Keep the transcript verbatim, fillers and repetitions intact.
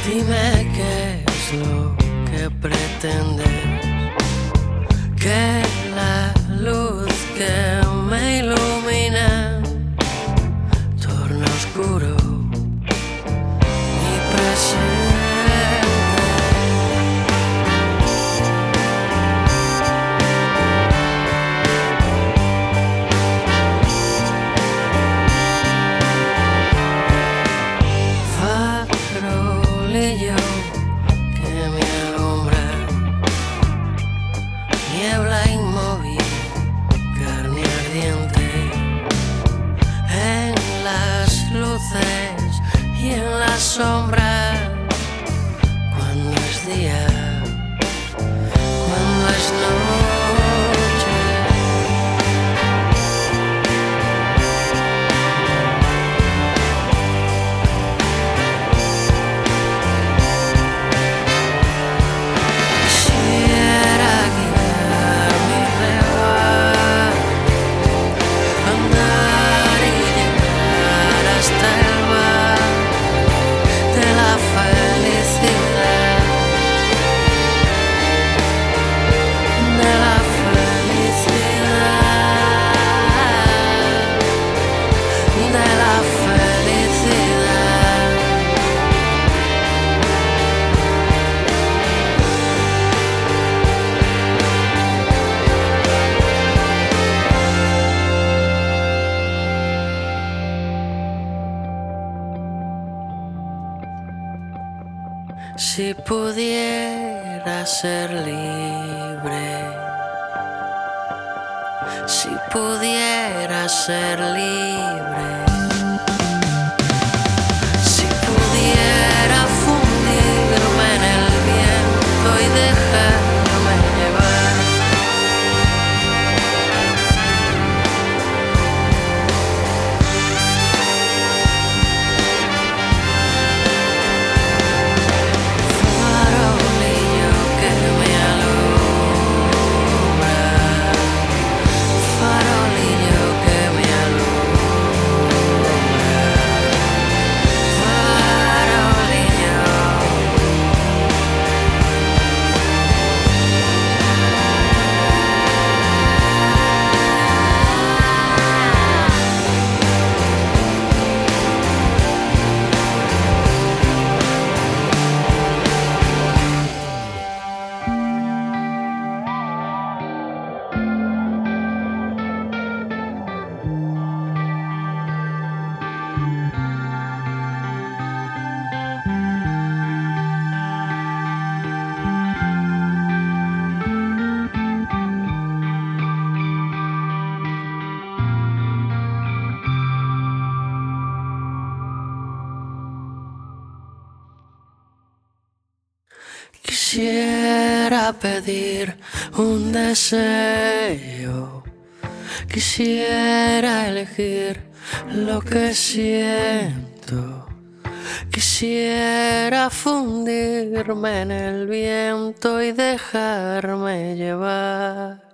Dime qué es lo que pretendes, que la luz que me ilumina torna oscuro mi presente. Farolillo que me alumbra, niebla inmóvil, carne ardiente, en las luces y en las sombras, cuando es día, cuando es noche. Quisiera guiar mi rebaño, andar y llegar hasta el bar de la felicidad, de la felicidad, de la felicidad. Si pudiera ser libre, si pudiera ser libre, si pudiera fundirme en el viento y dejarme llevar, farolillo que me alumbra, farolillo que me alumbra, farolillo. Quisiera pedir un deseo, quisiera elegir lo que siento, quisiera fundirme en el viento y dejarme llevar.